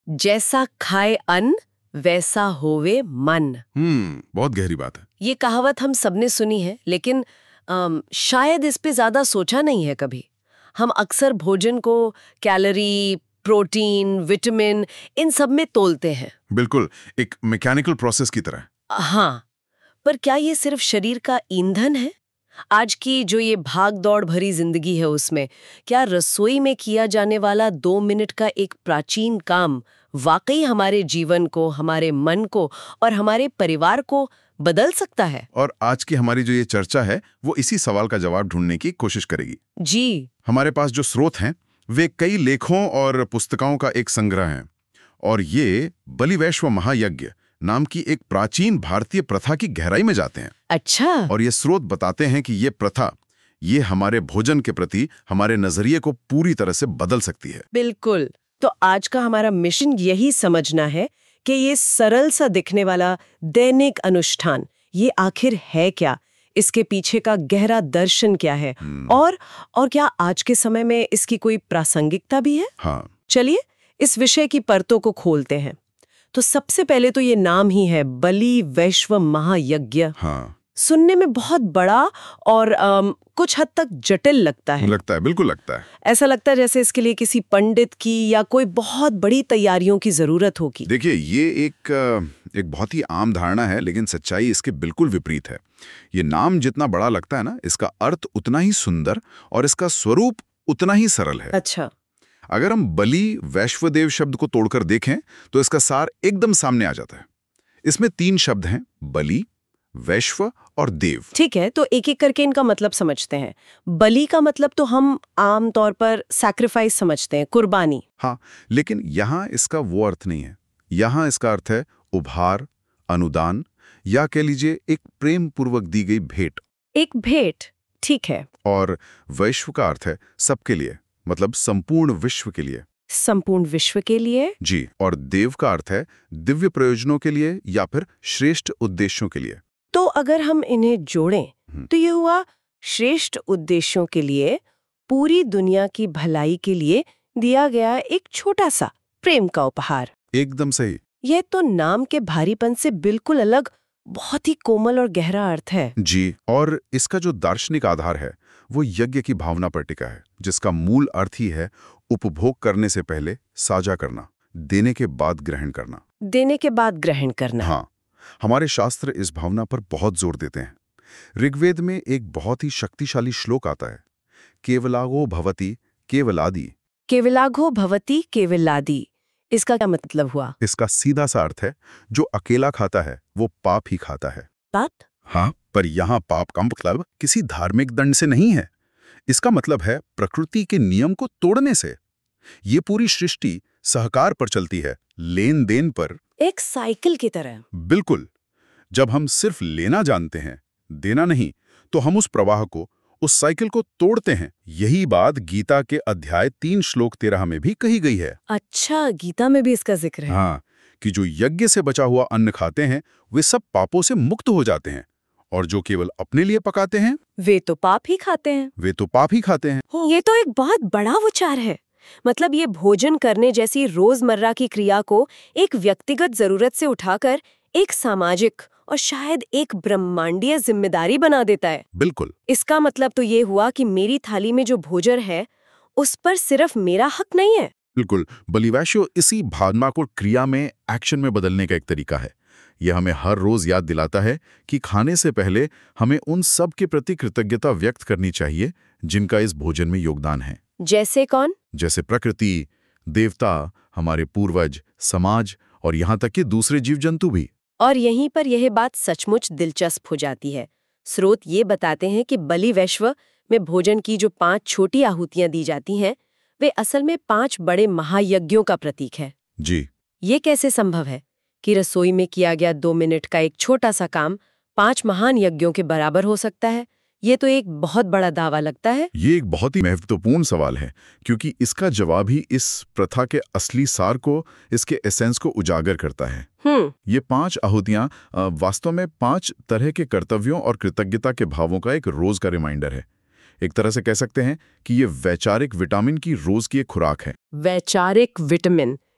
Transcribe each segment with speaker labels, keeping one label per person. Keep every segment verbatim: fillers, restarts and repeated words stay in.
Speaker 1: जैसा खाए अन्न वैसा होवे मन।
Speaker 2: हम्म बहुत गहरी बात है।
Speaker 1: ये कहावत हम सबने सुनी है, लेकिन अम, शायद इस पे ज्यादा सोचा नहीं है कभी। हम अक्सर भोजन को कैलोरी, प्रोटीन, विटामिन इन सब में तोलते हैं।
Speaker 2: बिल्कुल, एक मैकेनिकल प्रोसेस की तरह।
Speaker 1: हाँ, पर क्या ये सिर्फ शरीर का ईंधन है? आज की जो ये भाग दौड़ भरी जिंदगी है उसमें क्या रसोई में किया जाने वाला दो मिनट का एक प्राचीन काम वाकई हमारे जीवन को, हमारे मन को और हमारे परिवार को बदल सकता है?
Speaker 2: और आज की हमारी जो ये चर्चा है वो इसी सवाल का जवाब ढूंढने की कोशिश करेगी।
Speaker 1: जी।
Speaker 2: हमारे पास जो स्रोत हैं वे कई लेखों और पुस्तकों का एक संग्रह है, और ये बलिवैश्व महायज्ञ नाम की एक प्राचीन भारतीय प्रथा की गहराई में जाते हैं।
Speaker 1: अच्छा।
Speaker 2: और ये स्रोत बताते हैं कि ये प्रथा ये हमारे भोजन के प्रति हमारे नजरिए को पूरी तरह से बदल सकती है।
Speaker 1: बिल्कुल। तो आज का हमारा मिशन यही समझना है कि ये सरल सा दिखने वाला दैनिक अनुष्ठान ये आखिर है क्या, इसके पीछे का गहरा दर्शन क्या है, और और क्या आज के समय में इसकी कोई प्रासंगिकता भी है।
Speaker 2: हाँ, चलिए
Speaker 1: इस विषय की परतों को खोलते हैं। तो सबसे पहले तो ये नाम ही है बलि वैश्व महायज्ञ।
Speaker 2: हाँ,
Speaker 1: सुनने में बहुत बड़ा और आम, कुछ हद तक जटिल लगता है।
Speaker 2: लगता है, बिल्कुल लगता है।
Speaker 1: ऐसा लगता है जैसे इसके लिए किसी पंडित की या कोई बहुत बड़ी तैयारियों की जरूरत होगी।
Speaker 2: देखिए, ये एक एक बहुत ही आम धारणा है, लेकिन सच्चाई इसके बिल्कुल विपरीत है। ये नाम जितना बड़ा लगता है ना, इसका अर्थ उतना ही सुंदर और इसका स्वरूप उतना ही सरल है।
Speaker 1: अच्छा।
Speaker 2: अगर हम बलि वैश्वदेव शब्द को तोड़कर देखें तो इसका सार एकदम सामने आ जाता है। इसमें तीन शब्द हैं, बलि, वैश्व और देव।
Speaker 1: ठीक है, तो एक एक करके इनका मतलब समझते हैं। बलि का मतलब तो हम आम तौर पर सैक्रिफाइस समझते हैं, कुर्बानी।
Speaker 2: हाँ, लेकिन यहाँ इसका वो अर्थ नहीं है। यहाँ इसका अर्थ है उपहार, अनुदान, या कह लीजिए एक प्रेम पूर्वक दी गई भेंट।
Speaker 1: एक भेंट, ठीक है।
Speaker 2: और वैश्व का अर्थ है सबके लिए, मतलब संपूर्ण विश्व के लिए।
Speaker 1: संपूर्ण विश्व के लिए।
Speaker 2: जी। और देव का अर्थ है दिव्य प्रयोजनों के लिए या फिर श्रेष्ठ उद्देश्यों के लिए।
Speaker 1: तो अगर हम इन्हें जोड़ें तो ये हुआ श्रेष्ठ उद्देश्यों के लिए, पूरी दुनिया की भलाई के लिए दिया गया एक छोटा सा प्रेम का उपहार।
Speaker 2: एकदम सही।
Speaker 1: यह तो नाम के भारीपन से बिल्कुल अलग बहुत ही कोमल और गहरा अर्थ है।
Speaker 2: जी। और इसका जो दार्शनिक आधार है वो यज्ञ की भावना पर टिका है, जिसका मूल अर्थ ही है उपभोग करने से पहले साझा करना, देने के बाद ग्रहण करना।
Speaker 1: देने के बाद ग्रहण करना।
Speaker 2: हाँ, हमारे शास्त्र इस भावना पर बहुत जोर देते हैं। ऋग्वेद में एक बहुत ही शक्तिशाली श्लोक आता है, केवलागो भवति केवलादि।
Speaker 1: केवलागो भवति केवलादि, इसका क्या मतलब हुआ?
Speaker 2: इसका सीधा सा अर्थ है जो अकेला खाता है वो पाप ही खाता है।
Speaker 1: पाप?
Speaker 2: हाँ, पर यहाँ पाप का मतलब किसी धार्मिक दंड से नहीं है। इसका मतलब है प्रकृति के नियम को तोड़ने से। ये पूरी सृष्टि सहकार पर चलती है, लेन देन पर,
Speaker 1: एक साइकिल की तरह।
Speaker 2: बिल्कुल। जब हम सिर्फ लेना जानते हैं, देना नहीं, तो हम उस प्रवाह को, उस साइकिल को तोड़ते हैं। यही बात गीता के अध्याय तीन श्लोक तेरह में भी कही गई है।
Speaker 1: अच्छा, गीता में भी इसका जिक्र है।
Speaker 2: हाँ, कि जो यज्ञ से बचा हुआ अन्न खाते हैं वे सब पापों से मुक्त हो जाते हैं, और जो केवल अपने लिए पकाते हैं
Speaker 1: वे तो पाप ही खाते हैं।
Speaker 2: वे तो पाप ही खाते हैं।
Speaker 1: ये तो एक बहुत बड़ा विचार है। मतलब ये भोजन करने जैसी रोजमर्रा की क्रिया को एक व्यक्तिगत जरूरत से उठाकर एक सामाजिक और शायद एक ब्रह्मांडीय जिम्मेदारी बना देता है।
Speaker 2: बिल्कुल।
Speaker 1: इसका मतलब तो ये हुआ कि मेरी थाली में जो भोजन है उस पर सिर्फ मेरा हक नहीं है।
Speaker 2: बिल्कुल। बलिवैश्व इसी भावना को क्रिया में, एक्शन में बदलने का एक तरीका है। यह हमें हर रोज याद दिलाता है कि खाने से पहले हमें उन सब के प्रति कृतज्ञता व्यक्त करनी चाहिए जिनका इस भोजन में योगदान है।
Speaker 1: जैसे कौन?
Speaker 2: जैसे प्रकृति, देवता, हमारे पूर्वज, समाज और यहाँ तक कि दूसरे जीव जंतु भी।
Speaker 1: और यहीं पर यह बात सचमुच दिलचस्प हो जाती है। स्रोत ये बताते हैं कि बलि वैश्व में भोजन की जो पांच छोटी आहुतियां दी जाती हैं वे असल में पांच बड़े महायज्ञों का प्रतीक है।
Speaker 2: जी।
Speaker 1: ये कैसे संभव है कि रसोई में किया गया दो मिनट का एक छोटा सा काम पांच महान यज्ञों के बराबर हो सकता है? ये तो एक बहुत बड़ा दावा लगता है।
Speaker 2: ये एक बहुत ही महत्वपूर्ण सवाल है, क्योंकि इसका जवाब ही इस प्रथा के असली सार को, इसके एसेंस को उजागर करता है।
Speaker 1: हम्म।
Speaker 2: ये पांच आहुतियां वास्तव में पांच तरह के कर्तव्यों और कृतज्ञता के भावों का एक रोज का रिमाइंडर है। एक तरह से कह सकते हैं कि ये वैचारिक विटामिन की रोज की एक खुराक है।
Speaker 1: वैचारिक विटामिन,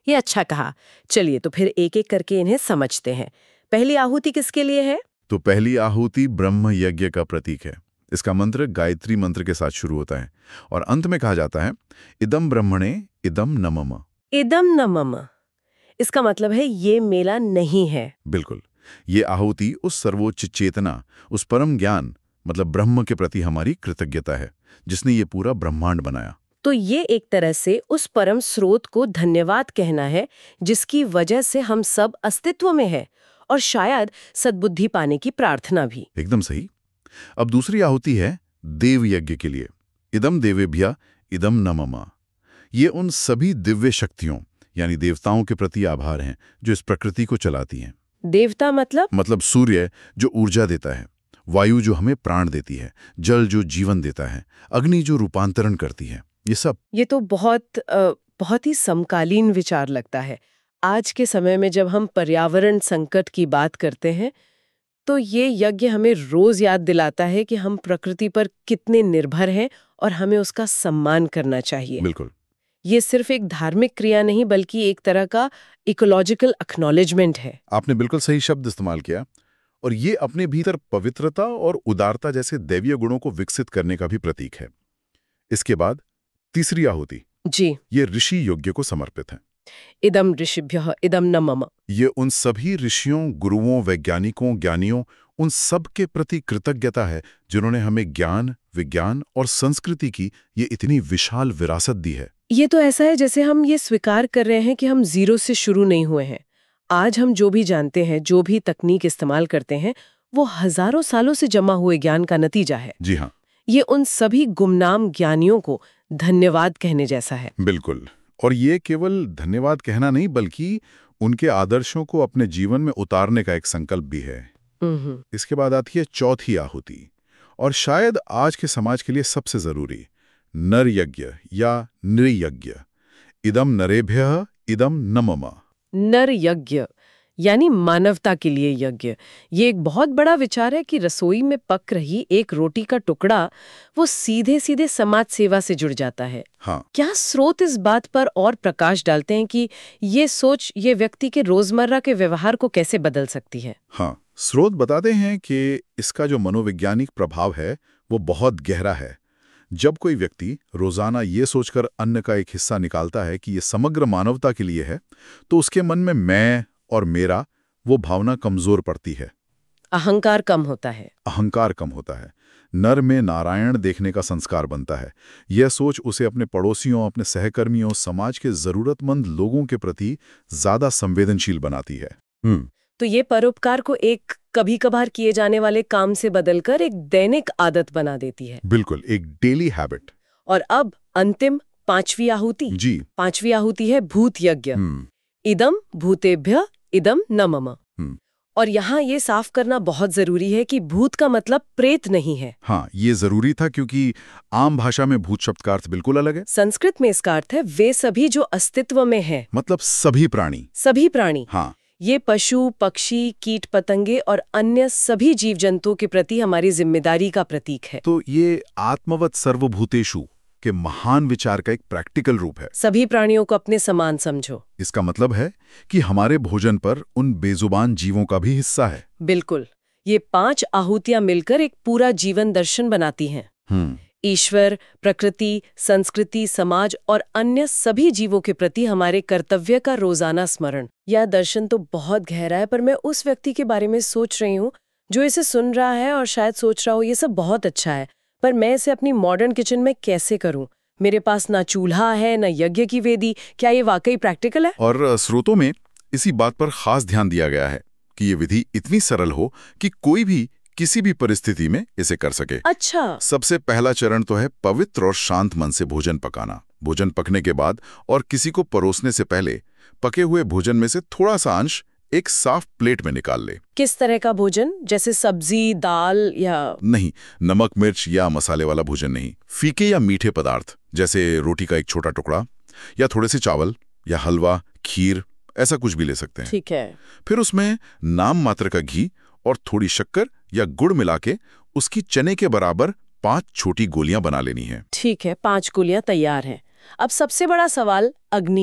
Speaker 1: ये अच्छा कहा। चलिए तो फिर एक एक करके इन्हें समझते हैं। पहली आहुति किसके लिए है?
Speaker 2: तो पहली आहुति ब्रह्म यज्ञ का प्रतीक है। इसका मंत्र गायत्री मंत्र के साथ शुरू होता है और अंत में कहा जाता है इदम ब्रह्मणे इदम नमः।
Speaker 1: इदम नमः, इसका मतलब है ये मेला नहीं है।
Speaker 2: बिल्कुल, ये आहुति उस सर्वोच्च चेतना, उस परम ज्ञान मतलब ब्रह्म के प्रति हमारी कृतज्ञता है, जिसने ये पूरा ब्रह्मांड बनाया।
Speaker 1: तो ये एक तरह से उस परम स्रोत को धन्यवाद कहना है, जिसकी वजह से हम सब अस्तित्व में है, और शायद सद्बुद्धि पाने की प्रार्थना भी।
Speaker 2: एकदम सही। अब दूसरी आहुति है देव यज्ञ के लिए। इदम देवेभ्य इदम नमः। ये उन सभी दिव्य शक्तियों यानी देवताओं के प्रति आभार हैं जो इस प्रकृति को चलाती हैं।
Speaker 1: देवता मतलब?
Speaker 2: मतलब सूर्य जो ऊर्जा देता है, वायु जो हमें प्राण देती है, जल जो जीवन देता है, अग्नि जो रूपांतरण करती है, ये सब।
Speaker 1: ये तो बहुत आ, बहुत ही समकालीन विचार लगता है। आज के समय में जब हम पर्यावरण संकट की बात करते हैं तो ये यज्ञ हमें रोज याद दिलाता है कि हम प्रकृति पर कितने निर्भर हैं और हमें उसका सम्मान करना चाहिए।
Speaker 2: बिल्कुल।
Speaker 1: ये सिर्फ एक धार्मिक क्रिया नहीं बल्कि एक तरह का इकोलॉजिकल एक्नॉलेजमेंट है।
Speaker 2: आपने बिल्कुल सही शब्द इस्तेमाल किया। और ये अपने भीतर पवित्रता और उदारता जैसे दैवीय गुणों को विकसित करने का भी प्रतीक है। इसके बाद तीसरी आहुति
Speaker 1: जी,
Speaker 2: ये ऋषि यज्ञ को समर्पित है।
Speaker 1: इदम ऋषिभ्यः इदम नमः। ये
Speaker 2: उन सभी ऋषियों, गुरुओं, वैज्ञानिकों, ज्ञानियों, उन सब के प्रति कृतज्ञता है जिन्होंने हमें ज्ञान, विज्ञान और संस्कृति की ये इतनी विशाल विरासत दी है।
Speaker 1: ये तो ऐसा है जैसे हम ये स्वीकार कर रहे हैं कि हम जीरो से शुरू नहीं हुए हैं। आज हम जो भी जानते हैं, जो भी तकनीक इस्तेमाल करते हैं, वो हजारों सालों से जमा हुए ज्ञान का नतीजा है।
Speaker 2: जी हाँ,
Speaker 1: ये उन सभी गुमनाम ज्ञानियों को धन्यवाद कहने जैसा है।
Speaker 2: बिल्कुल। और ये केवल धन्यवाद कहना नहीं बल्कि उनके आदर्शों को अपने जीवन में उतारने का एक संकल्प भी है। इसके बाद आती है चौथी आहुति और शायद आज के समाज के लिए सबसे जरूरी नर यज्ञ या नृयज्ञ। इदम नरेभ्यः इदम नमः।
Speaker 1: नर यज्ञ यानी मानवता के लिए यज्ञ। ये एक बहुत बड़ा विचार है कि रसोई में पक रही एक रोटी का टुकड़ा वो सीधे सीधे समाज सेवा से जुड़ जाता है।
Speaker 2: हाँ।
Speaker 1: क्या स्रोत इस बात पर और प्रकाश डालते हैं कि ये सोच ये व्यक्ति के रोजमर्रा के व्यवहार को कैसे बदल सकती है?
Speaker 2: हाँ, स्रोत बताते हैं कि इसका जो मनोवैज्ञानिक प्रभाव है वो बहुत गहरा है। जब कोई व्यक्ति रोजाना ये सोचकर अन्न का एक हिस्सा निकालता है कि ये समग्र मानवता के लिए है, तो उसके मन में मैं और मेरा वो भावना कमजोर पड़ती है।
Speaker 1: अहंकार कम होता है।
Speaker 2: अहंकार कम होता है। नर में नारायण देखने का संस्कार बनता है। यह सोच उसे अपने पड़ोसियों, अपने सहकर्मियों, समाज के जरूरतमंद लोगों के प्रति ज्यादा संवेदनशील बनाती है। हम्म
Speaker 1: तो ये परोपकार को एक कभी कभार किए जाने वाले काम से बदलकर एक दैनिक आदत बना देती है।
Speaker 2: बिल्कुल, एक डेली हैबिट।
Speaker 1: और अब अंतिम पांचवी आहुति।
Speaker 2: जी,
Speaker 1: पांचवी आहुति है भूत यज्ञ। इदम भूतेभ्य इदम नमः। और यहाँ ये साफ करना बहुत जरूरी है कि भूत का मतलब प्रेत नहीं है।
Speaker 2: हाँ, ये जरूरी था क्योंकि आम भाषा में भूत शब्द का अर्थ बिल्कुल अलग है।
Speaker 1: संस्कृत में इसका अर्थ है वे सभी जो अस्तित्व में है,
Speaker 2: मतलब सभी प्राणी।
Speaker 1: सभी प्राणी।
Speaker 2: हाँ,
Speaker 1: ये पशु, पक्षी, कीट पतंगे और अन्य सभी जीव जंतुओं के प्रति हमारी जिम्मेदारी का प्रतीक है।
Speaker 2: तो ये आत्मवत सर्वभूतेषु के महान विचार का एक प्रैक्टिकल रूप है।
Speaker 1: सभी प्राणियों को अपने समान समझो।
Speaker 2: इसका मतलब है कि हमारे भोजन पर उन बेजुबान जीवों का भी हिस्सा है।
Speaker 1: बिल्कुल। ये पांच आहुतियां मिलकर एक पूरा जीवन दर्शन बनाती हैं।
Speaker 2: हम्म
Speaker 1: ईश्वर, प्रकृति, संस्कृति, समाज और अन्य सभी जीवों के प्रति हमारे कर्तव्य का रोजाना स्मरण। यह दर्शन तो बहुत गहरा है, पर मैं उस व्यक्ति के बारे में सोच रही हूँ जो इसे सुन रहा है और शायद सोच रहा हो ये सब बहुत अच्छा है, पर मैं इसे अपनी मॉडर्न किचन में कैसे करूं? मेरे पास ना चूल्हा है, ना यज्ञ की वेदी। क्या ये वाकई प्रैक्टिकल है?
Speaker 2: और स्रोतों में इसी बात पर खास ध्यान दिया गया है कि ये विधि इतनी सरल हो कि कोई भी किसी भी परिस्थिति में इसे कर सके।
Speaker 1: अच्छा।
Speaker 2: सबसे पहला चरण तो है पवित्र और शांत मन से भोजन पकाना। भोजन पकने के बाद और किसी को परोसने से पहले पके हुए भोजन में से थोड़ा सा अंश एक साफ प्लेट में निकाल ले।
Speaker 1: किस तरह का भोजन? जैसे सब्जी, दाल या?
Speaker 2: नहीं, नमक मिर्च या मसाले वाला भोजन नहीं। फीके या मीठे पदार्थ जैसे रोटी का एक छोटा टुकड़ा या थोड़े से चावल या हलवा, खीर, ऐसा कुछ भी ले सकते हैं।
Speaker 1: ठीक है।
Speaker 2: फिर उसमें नाम मात्र का घी और थोड़ी शक्कर या गुड़ मिला के उसकी चने के बराबर पांच छोटी गोलियां बना लेनी है।
Speaker 1: ठीक है, पांच गोलियां तैयार हैं। अब सबसे बड़ा सवाल अग्नि का।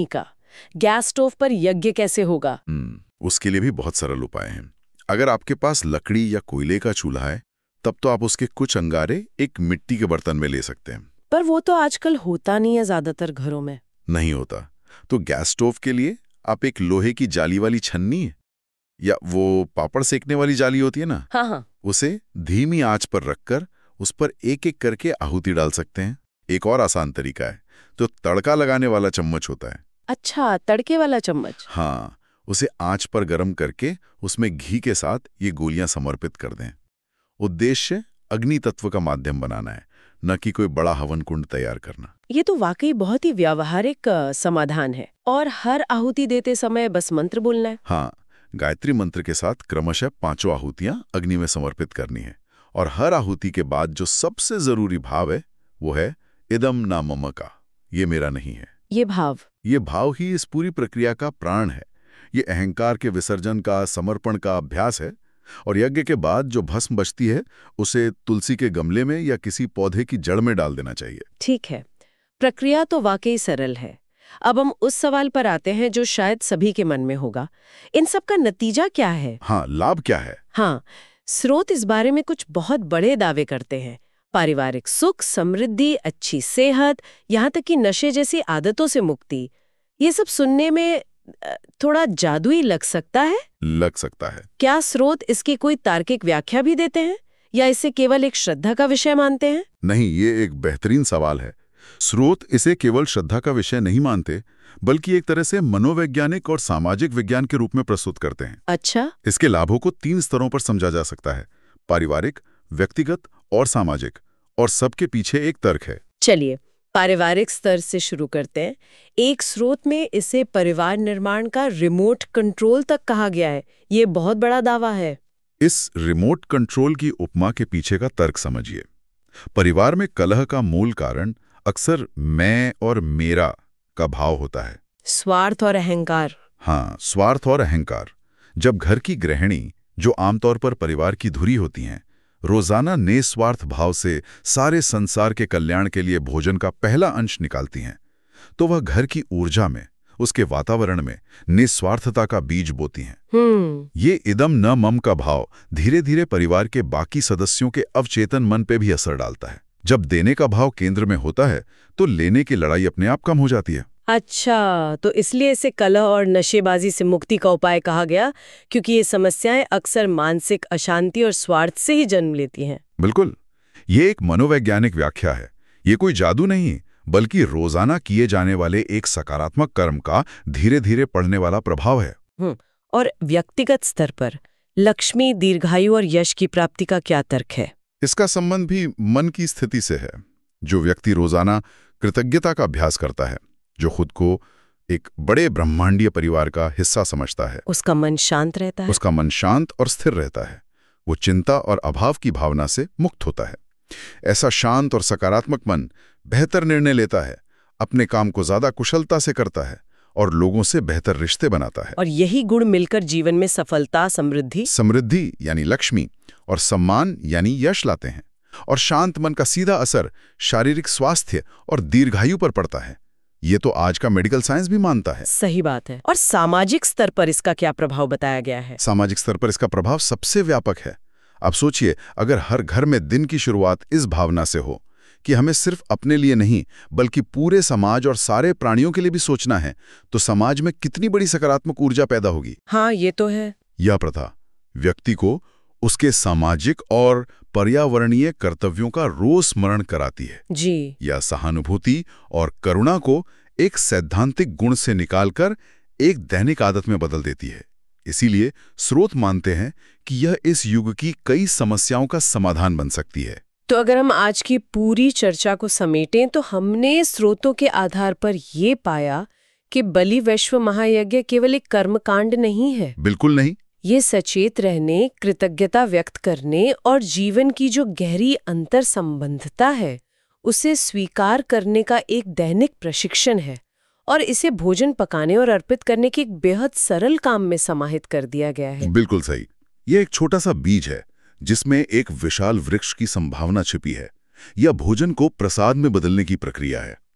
Speaker 1: गैस स्टोव पर यज्ञ कैसे होगा?
Speaker 2: हम्म, उसके लिए भी बहुत सरल उपाय हैं। अगर आपके पास लकड़ी या कोयले का चूल्हा है, तब तो आप उसके कुछ अंगारे एक मिट्टी के बर्तन में ले सकते हैं।
Speaker 1: पर वो तो आजकल होता नहीं है ज्यादातर घरों में।
Speaker 2: नहीं होता तो गैस स्टोव के लिए आप एक लोहे की जाली वाली छन्नी या वो पापड़ सेकने वाली जाली होती है ना,
Speaker 1: हाँ हाँ।
Speaker 2: उसे धीमी आंच पर रखकर उस पर एक एक करके आहुति डाल सकते हैं। एक और आसान तरीका है, तो तड़का लगाने वाला चम्मच होता है।
Speaker 1: अच्छा, तड़के वाला चम्मच।
Speaker 2: हाँ, उसे आंच पर गर्म करके उसमें घी के साथ ये गोलियां समर्पित कर दें। उद्देश्य अग्नि तत्व का माध्यम बनाना है, न कि कोई बड़ा हवन कुंड तैयार करना।
Speaker 1: ये तो वाकई बहुत ही व्यावहारिक अ, समाधान है। और हर आहुति देते समय बस मंत्र बोलना है?
Speaker 2: हाँ, गायत्री मंत्र के साथ क्रमशः पांचों आहुतियां अग्नि में समर्पित करनी है। और हर आहुति के बाद जो सबसे जरूरी भाव है वो है इदम न मम का, ये मेरा नहीं है।
Speaker 1: ये भाव
Speaker 2: ये भाव ही इस पूरी प्रक्रिया का प्राण है। ये अहंकार के विसर्जन का, समर्पण का अभ्यास है। और यज्ञ के बाद जो भस्म बचती है उसे तुलसी के गमले में या किसी पौधे की जड़ में डाल देना चाहिए।
Speaker 1: ठीक है, प्रक्रिया तो वाकई सरल है। अब हम उस सवाल पर आते हैं जो शायद सभी के मन में होगा, इन सब का नतीजा क्या है?
Speaker 2: हाँ, लाभ क्या है?
Speaker 1: हाँ, स्रोत इस बारे में कुछ बहुत बड़े दावे करते हैं। पारिवारिक सुख, समृद्धि, अच्छी सेहत, यहाँ तक कि नशे जैसी आदतों से मुक्ति। ये सब सुनने में अ, थोड़ा जादुई लग सकता है।
Speaker 2: लग सकता है।
Speaker 1: क्या स्रोत इसकी कोई तार्किक व्याख्या भी देते हैं या इसे केवल एक श्रद्धा का विषय मानते हैं?
Speaker 2: नहीं, ये एक बेहतरीन सवाल है। स्रोत इसे केवल श्रद्धा का विषय नहीं मानते, बल्कि एक तरह से मनोवैज्ञानिक और सामाजिक विज्ञान के रूप में प्रस्तुत करते हैं।
Speaker 1: अच्छा।
Speaker 2: इसके लाभों को तीन स्तरों पर समझा जा सकता है: पारिवारिक, व्यक्तिगत और सामाजिक। और सबके पीछे एक तर्क है।
Speaker 1: चलिए, पारिवारिक स्तर से शुरू करते हैं। एक स्रोत में इसे परिवार निर्माण का रिमोट कंट्रोल तक कहा गया है। ये बहुत बड़ा दावा है।
Speaker 2: इस रिमोट कंट्रोल की उपमा के पीछे का तर्क समझिए। परिवार में कलह का मूल कारण अक्सर मैं और मेरा का भाव होता है।
Speaker 1: स्वार्थ और अहंकार।
Speaker 2: हाँ, स्वार्थ और अहंकार। जब घर की गृहिणी, जो आमतौर पर परिवार की धुरी होती हैं, रोजाना निस्वार्थ भाव से सारे संसार के कल्याण के लिए भोजन का पहला अंश निकालती हैं, तो वह घर की ऊर्जा में, उसके वातावरण में निस्वार्थता का बीज बोती हैं।
Speaker 1: हम्म
Speaker 2: ये इदम न मम का भाव धीरे धीरे परिवार के बाकी सदस्यों के अवचेतन मन पे भी असर डालता है। जब देने का भाव केंद्र में होता है तो लेने की लड़ाई अपने आप कम हो जाती है।
Speaker 1: अच्छा, तो इसलिए इसे कलह और नशेबाजी से मुक्ति का उपाय कहा गया, क्योंकि ये समस्याएं अक्सर मानसिक अशांति और स्वार्थ से ही जन्म लेती हैं।
Speaker 2: बिल्कुल, ये एक मनोवैज्ञानिक व्याख्या है। ये कोई जादू नहीं, बल्कि रोजाना किए जाने वाले एक सकारात्मक कर्म का धीरे धीरे पड़ने वाला प्रभाव है।
Speaker 1: हम्म और व्यक्तिगत स्तर पर लक्ष्मी, दीर्घायु और यश की प्राप्ति का क्या तर्क है?
Speaker 2: इसका संबंध भी मन की स्थिति से है। जो व्यक्ति रोजाना कृतज्ञता का अभ्यास करता है, जो खुद को एक बड़े ब्रह्मांडीय परिवार का हिस्सा समझता है,
Speaker 1: उसका मन शांत रहता है।
Speaker 2: उसका मन शांत और स्थिर रहता है। वो चिंता और अभाव की भावना से मुक्त होता है। ऐसा शांत और सकारात्मक मन बेहतर निर्णय लेता है, अपने काम को ज्यादा कुशलता से करता है और लोगों से बेहतर रिश्ते बनाता है।
Speaker 1: और यही गुण मिलकर जीवन में सफलता, समृद्धि
Speaker 2: समृद्धि यानी लक्ष्मी और सम्मान यानी यश लाते हैं। और शांत मन का सीधा असर शारीरिक स्वास्थ्य और दीर्घायु पर पड़ता है। ये तो आज का मेडिकल साइंस भी मानता है।
Speaker 1: सही बात है। और सामाजिक स्तर पर इसका क्या प्रभाव बताया गया है?
Speaker 2: सामाजिक स्तर पर इसका प्रभाव सबसे व्यापक है। अब सोचिए, अगर हर घर में दिन की शुरुआत इस भावना से हो कि हमें सिर्फ अपने लिए नहीं बल्कि पूरे समाज और सारे प्राणियों के लिए भी सोचना है, तो समाज में कितनी बड़ी सकारात्मक ऊर्जा पैदा होगी।
Speaker 1: हाँ, ये तो है।
Speaker 2: यह प्रथा व्यक्ति को उसके सामाजिक और पर्यावरणीय कर्तव्यों का रोज स्मरण कराती है।
Speaker 1: जी।
Speaker 2: या सहानुभूति और करुणा को एक सैद्धांतिक गुण से निकालकर एक दैनिक आदत में बदल देती है। इसीलिए स्रोत मानते हैं कि यह इस युग की कई समस्याओं का समाधान बन सकती है।
Speaker 1: तो अगर हम आज की पूरी चर्चा को समेटें तो हमने स्रोतों के आधार पर ये पाया कि बलि वैश्व महायज्ञ केवल एक कर्मकांड नहीं है।
Speaker 2: बिल्कुल नहीं।
Speaker 1: ये सचेत रहने, कृतज्ञता व्यक्त करने और जीवन की जो गहरी अंतर संबंधता है उसे स्वीकार करने का एक दैनिक प्रशिक्षण है। और इसे भोजन पकाने और अर्पित करने के एक बेहद सरल काम में समाहित कर दिया गया है।
Speaker 2: बिल्कुल सही। यह एक छोटा सा बीज है जिसमें एक विशाल वृक्ष की संभावना छिपी है। यह भोजन को प्रसाद में बदलने की प्रक्रिया है।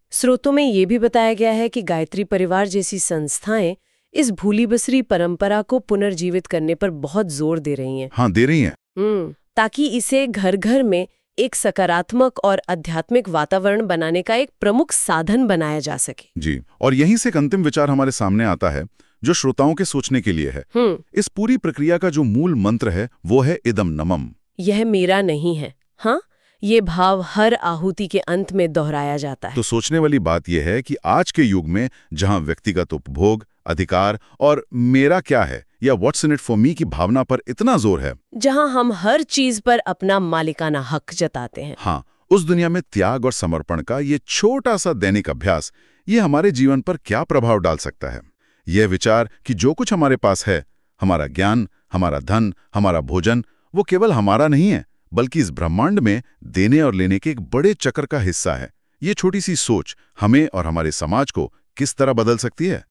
Speaker 1: स्रोतों में ये भी बताया गया है कि गायत्री परिवार जैसी संस्थाएं इस भूली बिसरी परंपरा को पुनर्जीवित करने पर बहुत जोर दे रही हैं।
Speaker 2: हाँ, दे रही हैं।
Speaker 1: हम्म ताकि इसे घर घर में एक सकारात्मक और आध्यात्मिक वातावरण बनाने का एक प्रमुख साधन बनाया जा सके।
Speaker 2: जी, और यहीं से एक अंतिम विचार हमारे सामने आता है जो श्रोताओं के सोचने के लिए है।
Speaker 1: हम्म
Speaker 2: इस पूरी प्रक्रिया का जो मूल मंत्र है वो है इदम नमम।
Speaker 1: यह मेरा नहीं है। हाँ, ये भाव हर आहुति के अंत में दोहराया जाता है।
Speaker 2: तो सोचने वाली बात यह है कि आज के युग में जहां व्यक्तिगत उपभोग, अधिकार और मेरा क्या है या what's in it for me की भावना पर इतना जोर है,
Speaker 1: जहां हम हर चीज पर अपना मालिकाना हक जताते हैं,
Speaker 2: हाँ, उस दुनिया में त्याग और समर्पण का ये छोटा सा दैनिक अभ्यास ये हमारे जीवन पर क्या प्रभाव डाल सकता है। यह विचार कि जो कुछ हमारे पास है, हमारा ज्ञान, हमारा धन, हमारा भोजन, वो केवल हमारा नहीं है बल्कि इस ब्रह्मांड में देने और लेने के एक बड़े चक्र का हिस्सा है। ये छोटी सी सोच हमें और हमारे समाज को किस तरह बदल सकती है।